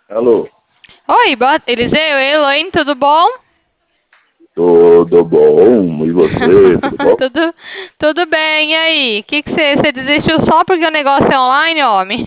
Alô? Oi, Eliseu, Elaine, tudo bom? Tudo bom? E você? Tudo bom? tudo bem, e aí? Você desistiu só porque o negócio é online, homem?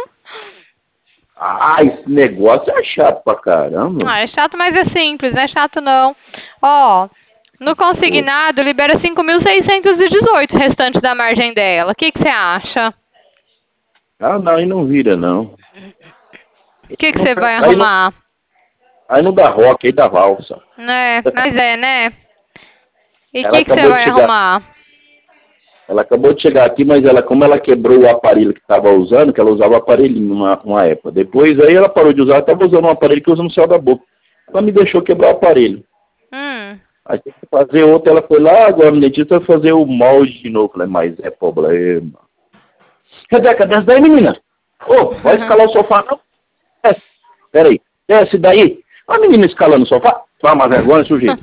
Ah, esse negócio é chato pra caramba. Ah, é chato, mas é simples, não é chato não. Ó, no consignado libera 5.618 restante da margem dela. O que você acha? Ah, não, aí não vira, não. O que você vai Aí não, arrumar? aí não dá rock, aí dá valsa. Né, mas é, né? E o Ela que você acabou de vai chegar. arrumar? Ela acabou de chegar aqui, mas como ela quebrou o aparelho que estava usando, que ela usava o aparelhinho uma época. Depois aí ela parou de usar, estava usando um aparelho que usa no céu da boca. Ela me deixou quebrar o aparelho. Hum. Aí tem que fazer outro, ela foi lá, agora no dentista vai fazer o molde de novo. Falei, mas é problema. Rebeca, desce daí, menina. Ô, vai escalar o sofá, não? Desce. Peraí. Desce daí. A menina escalando o sofá. Toma uma vergonha, sujeito.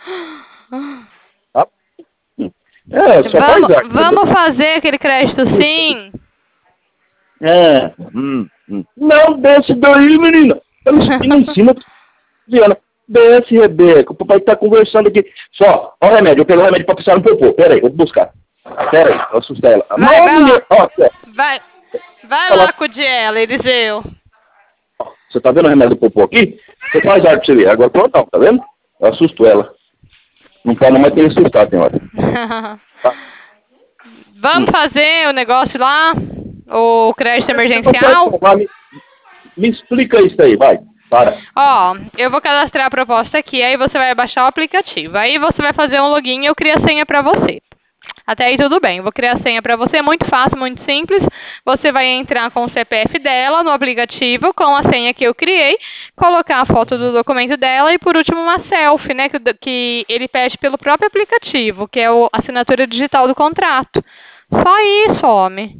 Tá? É, só faz arte, entendeu? Vamos fazer aquele crédito sim? É. Não, desce daí, menina. Ela espina em cima. Diana, desce, Rebeca. O papai tá conversando aqui. Só, ó o remédio. Eu peguei o remédio pra pisar no popô. Peraí, eu vou buscar. Peraí, eu assustei ela. Vai, Não, vai menina. lá. Ó, aqui, ó. Vai Ela, lá com o de ela, Eliseu. Você tá vendo o remédio do popô aqui? Você faz arte pra você ver. Agora pronto, não, tá vendo? Eu assusto ela. Não pode, mas tem que assustar, tem hora. Tá. Vamos fazer o negócio lá? O crédito emergencial? Me explica isso aí, vai. Para. Ó, eu vou cadastrar a proposta aqui, aí você vai baixar o aplicativo. Aí você vai fazer um login e eu crio a senha pra você. Até aí tudo bem, eu vou criar a senha pra você, muito fácil, muito simples. Você vai entrar com o CPF dela no aplicativo, com a senha que eu criei, colocar a foto do documento dela e por último uma selfie, né, que ele pede pelo próprio aplicativo, que é a assinatura digital do contrato. Só isso, homem.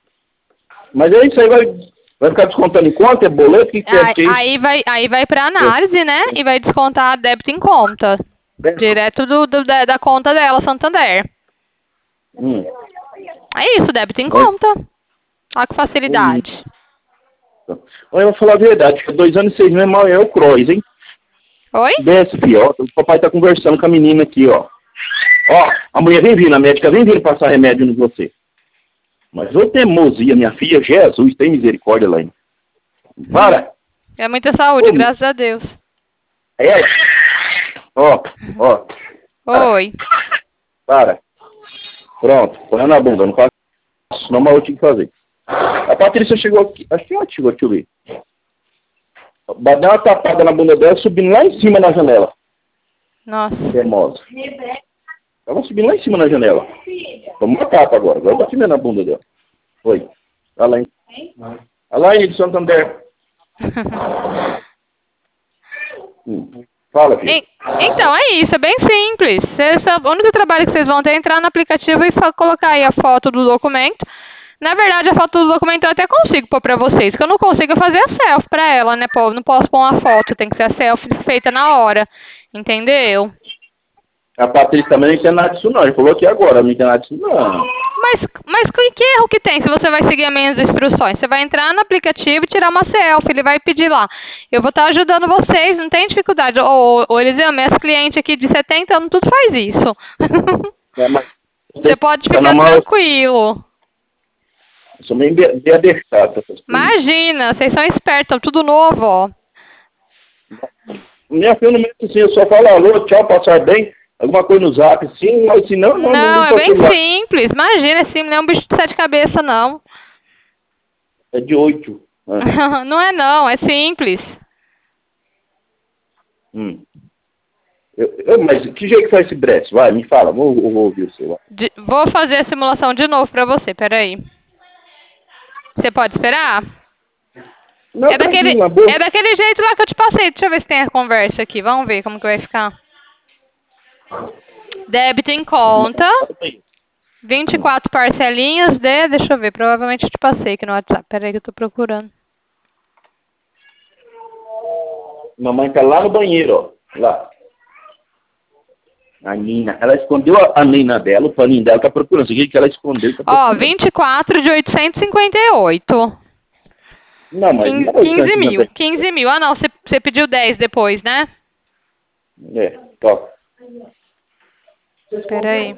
Mas é isso aí, vai ficar descontando em conta? É boleto? O que que é? Que é isso? Aí vai para análise, né? E vai descontar débito em conta. Direto da conta dela, Santander. Hum. É isso, débito em É. conta. Olha que facilidade. Olha, eu vou falar a verdade, que 2 anos e 6 meses mal é o Cross, hein? Oi? Desce, filho, ó. O papai tá conversando com a menina aqui, ó. Ó, a mulher vem vindo, a médica vem vindo passar remédio em você. Mas ô teimosia, minha filha, Jesus, tem misericórdia, Elaine. Para! É muita saúde, graças a Deus. É. Ó, ó. Oi. Para. Pronto, põe na bunda, não faço não, mas eu tinha que fazer. A Patrícia chegou aqui, acho que ela chegou, deixa eu ver. Deu uma tapada na bunda dela, subindo lá em cima na janela. Nossa. Teimosa. Ela subindo lá em cima na janela. Toma uma tapa agora bate na bunda dela. Oi. Alain. Alain de Santander. Fala, filho. Então, é isso, é bem simples. O único trabalho que vocês vão ter é entrar no aplicativo e só colocar aí a foto do documento. Na verdade, a foto do documento eu até consigo pôr pra vocês, que eu não consigo fazer a selfie pra ela, né, pô? Não posso pôr uma foto, tem que ser a selfie feita na hora. Entendeu? A Patrícia também não entende nada disso, não. Ele falou aqui agora, não entende nada disso, não. Mas que erro que tem se você vai seguir as minhas instruções? Você vai entrar no aplicativo e tirar uma selfie, ele vai pedir lá. Eu vou estar ajudando vocês, não tem dificuldade. Ô Eliseu, minhas clientes aqui de 70 anos, tudo faz isso. Você pode ficar tranquilo. Eu sou meio beabestado. Imagina, vocês são espertos, tudo novo, ó. Minha filha não mente assim, eu só falo alô, tchau, passar bem. Alguma coisa no zap, sim, mas se não, não é bem simples. Imagina, assim, não é um bicho de 7 cabeças, não. É de 8. Não é não, é simples. Mas que jeito que faz esse brete? Vai, me fala, vou ouvir o seu. Vou fazer a simulação de novo pra você, peraí. Você pode esperar? Não, é daquele jeito lá que eu te passei. Deixa eu ver se tem a conversa aqui. Vamos ver como que vai ficar. Débito em conta. 24 parcelinhas de... Deixa eu ver, provavelmente eu te passei aqui no WhatsApp. Peraí que eu tô procurando. Mamãe tá lá no banheiro, ó. Lá. A Nina, ela escondeu a Nina dela, o paninho dela, tá procurando. O que ela escondeu? Tá procurando. Ó, 24 de 858. Não, mas não é 15 mil. 850. 15 mil. Ah, não, você pediu 10 depois, né? É, top. Pera aí.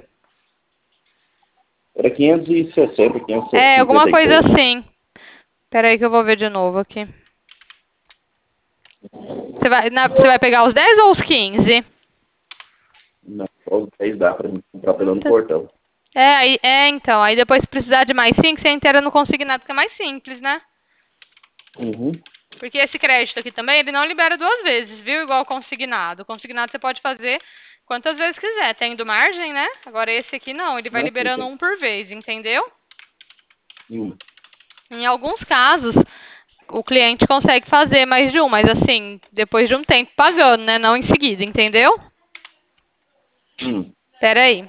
Era 560, É, alguma coisa 553. assim. Pera aí que eu vou ver de novo aqui. Você vai pegar os 10 ou os 15? Não, só os 10 dá pra mim comprar pelo no portão. Então. Aí depois se precisar de mais 5, você inteira no consignado, que é mais simples, né? Uhum. Porque esse crédito aqui também, ele não libera 2 vezes, viu? Igual o consignado. O consignado você pode fazer quantas vezes quiser, tendo margem, né? Agora esse aqui não, ele vai Não, liberando um por vez, entendeu? Hum. Em alguns casos, o cliente consegue fazer mais de um, mas assim, depois de um tempo pagando, né? Não em seguida, entendeu? Hum. Pera aí.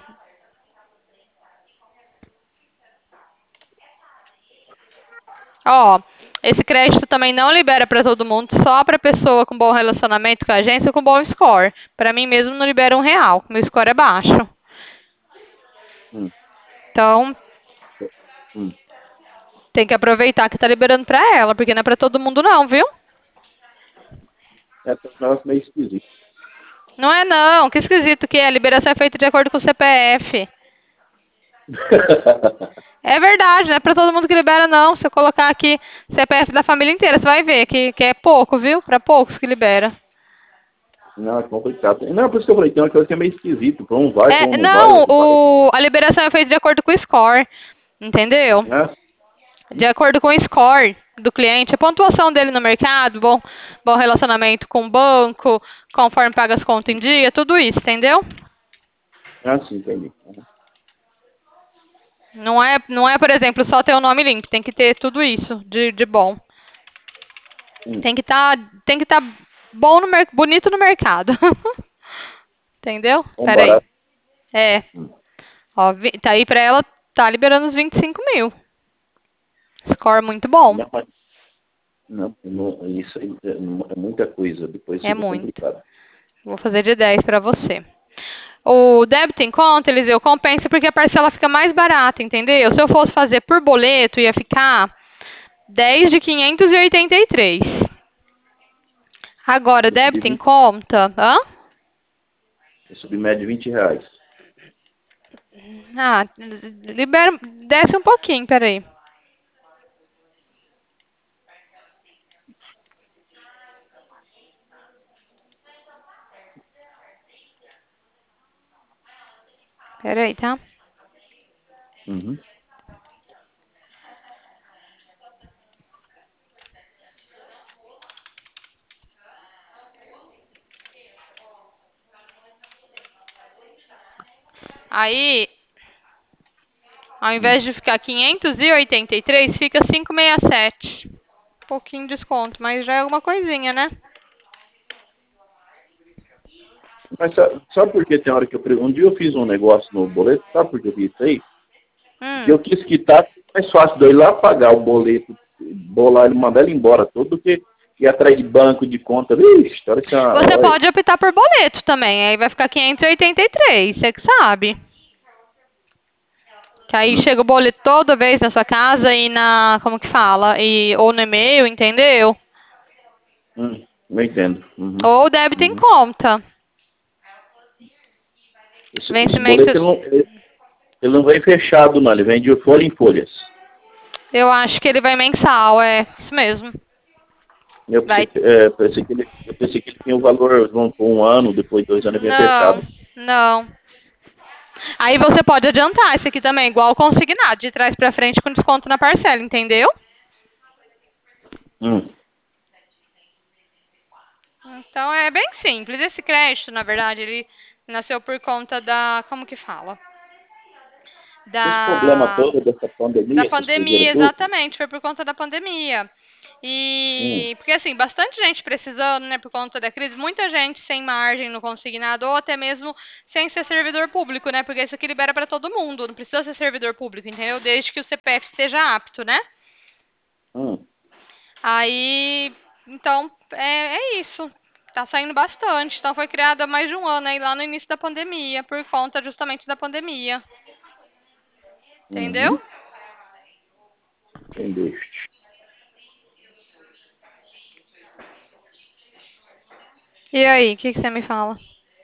Ó, esse crédito também não libera para todo mundo, só para pessoa com bom relacionamento com a agência ou com bom score. Para mim mesmo não libera R$ 1, meu score é baixo. Hum. Então, Hum. tem que aproveitar que tá liberando para ela, porque não é para todo mundo não, viu? É, um negócio meio esquisito. Não é não, que esquisito que é. A liberação é feita de acordo com o CPF. É verdade, não é para todo mundo que libera não. Se eu colocar aqui CPF da família inteira, você vai ver que é pouco, viu? Para poucos que libera. Não, é complicado. Não, por isso que eu falei, tem uma coisa que é meio esquisito. Pra um vai, pra um não vai, Não, outro vai. a liberação é feita de acordo com o score, entendeu? Né? De acordo com o score do cliente, a pontuação dele no mercado, bom relacionamento com o banco, conforme paga as contas em dia, tudo isso, entendeu? Ah, sim, entendi. Não é, por exemplo, só ter o nome limpo, tem que ter tudo isso de bom. Hum. Tem que tá bom bonito no mercado. Entendeu? Um Pera aí. barato. É. Hum. Ó, tá aí pra ela, tá liberando os 25 mil. Score muito bom. Não, mas isso aí é muita coisa. Depois É fica muito. complicado. Vou fazer de 10 pra você. O débito em conta, Eliseu, compensa porque a parcela fica mais barata, entendeu? Se eu fosse fazer por boleto, ia ficar 10 de 583. Agora, Eu subi débito em 20, conta, hã? eu subi média de R$ 20. Ah, desce um pouquinho, peraí. Peraí, tá? Uhum. Aí, ao invés de ficar 583, fica 567. Um pouquinho de desconto, mas já é alguma coisinha, né? Mas sabe por que tem hora que um dia eu fiz um negócio no boleto, sabe por que eu fiz isso aí? Porque Hum. eu quis quitar, mais fácil de eu ir lá pagar o boleto, bolar ele, mandar ele embora todo, do que ir atrás de banco, de conta. Vixe, olha que Você olha. pode optar por boleto também, aí vai ficar 583, você que sabe. Que aí Hum. chega o boleto toda vez na sua casa e como que fala? Ou no e-mail, entendeu? Eu entendo. Uhum. Ou débito em Uhum. conta. Esse Vencimento, boleto ele não vem fechado, não. Ele vem de folha em folhas. eu acho que ele vai mensal, é isso mesmo. Eu Vai. pensei que ele tinha o valor, vamos por um ano, depois 2 anos ele vem Não, fechado. não. Aí você pode adiantar esse aqui também, igual o consignado, de trás pra frente com desconto na parcela, entendeu? Hum. Então é bem simples. Esse crédito, na verdade, ele nasceu por conta como que fala? Esse problema Da, todo dessa da pandemia, essas coisas pandemia, tudo. exatamente, foi por conta da pandemia. Hum. Porque assim, bastante gente precisando, né, por conta da crise, muita gente sem margem no consignado, ou até mesmo sem ser servidor público, né, porque isso aqui libera para todo mundo, não precisa ser servidor público, entendeu? Desde que o CPF esteja apto, né? Hum. Aí, então, é isso. Tá saindo bastante. Então, foi criada há mais de um ano aí, lá no início da pandemia, por conta justamente da pandemia. Entendeu? Uhum. Entendeu? E aí, o que você me fala?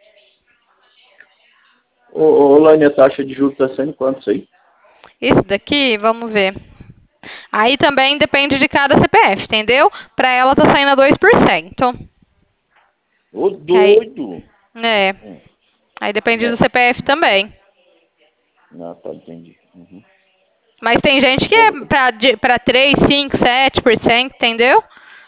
Ô, Laine, a taxa de juros tá sendo quanto isso aí? Isso daqui, vamos ver. Aí também depende de cada CPF, entendeu? Pra ela tá saindo a 2%. Ô, Aí, doido! é. Hum, Aí depende do é. CPF também. Não, tá, entendi. Uhum. Mas tem gente que é Bom, pra 3, 5, 7%, entendeu?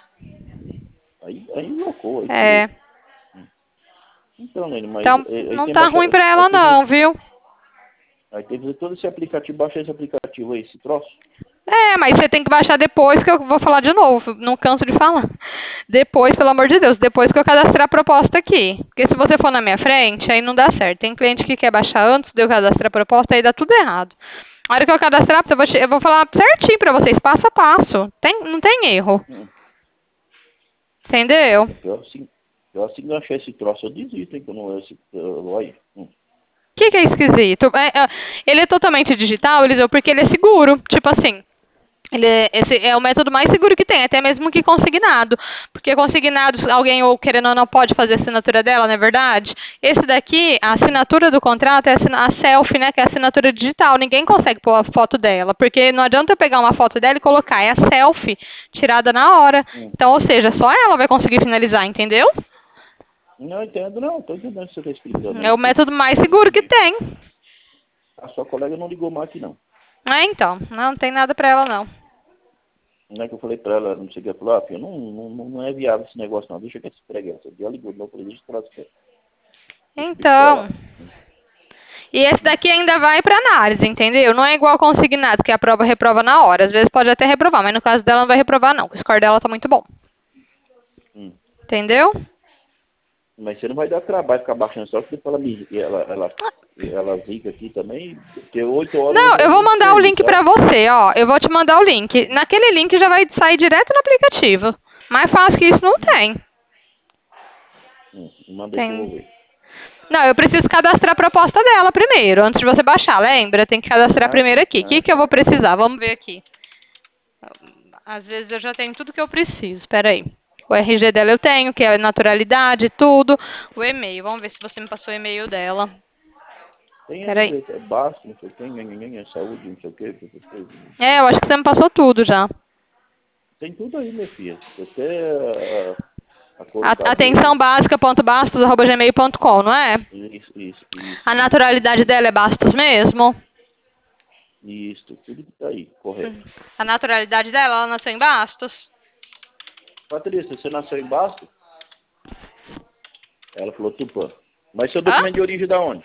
aí loucou, aí furou. É. Então, Laine, mas Então aí não tem tá ruim baixar. pra ela não, viu? Aí tem que fazer todo esse aplicativo, baixa esse aplicativo aí, esse troço. É, mas você tem que baixar depois que eu vou falar de novo. Não canso de falar. Depois, pelo amor de Deus, depois que eu cadastrar a proposta aqui. Porque se você for na minha frente, aí não dá certo. Tem cliente que quer baixar antes de eu cadastrar a proposta, aí dá tudo errado. A hora que eu cadastrar, eu vou falar certinho pra vocês, passo a passo. Não tem erro. Hum. Entendeu? É pior se enganchar esse troço, eu desisto, hein, que eu não olha. O que é esquisito? Ele é totalmente digital, Eliseu, porque ele é seguro. Tipo assim, esse é o método mais seguro que tem, até mesmo que consignado. Porque consignado, alguém ou querendo ou não pode fazer a assinatura dela, não é verdade? Esse daqui, a assinatura do contrato é a selfie, né? Que é a assinatura digital. Ninguém consegue pôr a foto dela. Porque não adianta eu pegar uma foto dela e colocar. É a selfie tirada na hora. Hum. Então, ou seja, só ela vai conseguir finalizar, entendeu? Não entendo, não, tô entendendo o que você está explicando É aí. o método mais Eu seguro que entendi. tem. A sua colega não ligou mais aqui, não. Então. Não tem nada pra ela, não. Não é que eu falei pra ela, não sei o que, ela falou, filho, não é viável esse negócio, não, deixa que esse preguiça. Ela ligou, não, eu falei, deixa que ela se eu explico pra Então. ela. E esse daqui ainda vai para análise, entendeu? Não é igual consignado, que a prova reprova na hora. Às vezes pode até reprovar, mas no caso dela não vai reprovar não. O score dela tá muito bom. Hum. Entendeu? Mas você não vai dar trabalho ficar baixando só, porque ela zica aqui também, porque 8 horas Não, já eu é vou muito mandar o serviço, link sabe? pra você, ó. Eu vou te mandar o link. Naquele link já vai sair direto no aplicativo. Mais fácil que isso não tem. Manda aí que eu vou Tem. ver. Não, eu preciso cadastrar a proposta dela primeiro, antes de você baixar, lembra? Tem que cadastrar Ah, primeiro aqui. O que que eu tá. vou precisar? Vamos ver aqui. Às vezes eu já tenho tudo que eu preciso. Espera aí. O RG dela eu tenho, que é a naturalidade, tudo. O e-mail. Vamos ver se você me passou o e-mail dela. Tem Espera aí. aí, é baixo, não sei o que, saúde, não sei o que, essas coisas. É, eu acho que você me passou tudo já. Tem tudo aí, minha filha. Até a cor do Atenção cabelo. básica.bastos@gmail.com, não é? A Isso. naturalidade dela é Bastos mesmo? Isso, tudo que tá aí, correto. A naturalidade dela, ela nasceu em Bastos? Patrícia, você nasceu em Bastos? Ela falou Tupã. Mas seu Hã? documento de origem é da onde?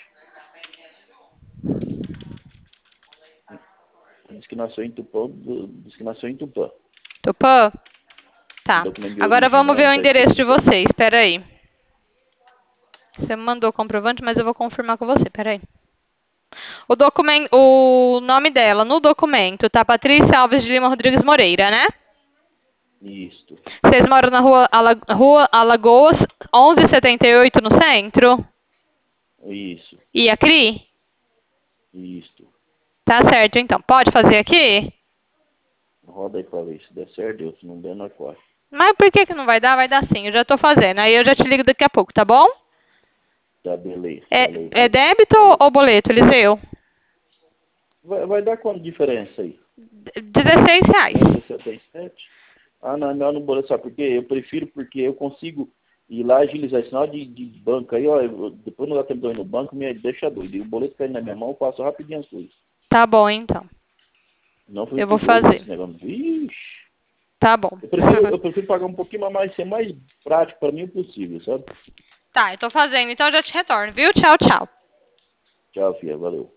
Diz que nasceu em Tupã, diz que nasceu em Tupã. Tupã? Tá. Documento de Agora origem, vamos né? ver Não o tá endereço escrito de no seu. vocês. Espera aí. Você me mandou o comprovante, mas eu vou confirmar com você. Espera aí. O nome dela no documento tá Patrícia Alves de Lima Rodrigues Moreira, né? Isso, Vocês moram na rua Alagoas 1178 no centro? isso, E a CRI? isso. Tá certo, então. Pode fazer aqui? Roda aí pra ver se der certo, Deus. Se não der, nós corre. Mas por que que não vai dar? Vai dar sim. Eu já tô fazendo. Aí eu já te ligo daqui a pouco, tá bom? Tá, beleza. É, Valeu, é valeu. débito Valeu. ou boleto, Eliseu? Vai dar quanto diferença aí? R$16. 67? Ah, não, não, não boleto, sabe por quê? Eu prefiro porque eu consigo ir lá agilizar esse sinal de banco aí, ó. Depois não dá tempo de eu ir no banco, me deixa doido. E o boleto caindo na minha mão, eu passo rapidinho as coisas. Tá bom, então. Não foi Eu vou muito doido fazer. esse negócio. Vixe. Tá bom. Eu prefiro pagar um pouquinho mais, ser mais prático para mim o possível, sabe? Tá, eu tô fazendo. Então eu já te retorno, viu? Tchau, tchau. Tchau, filha. Valeu.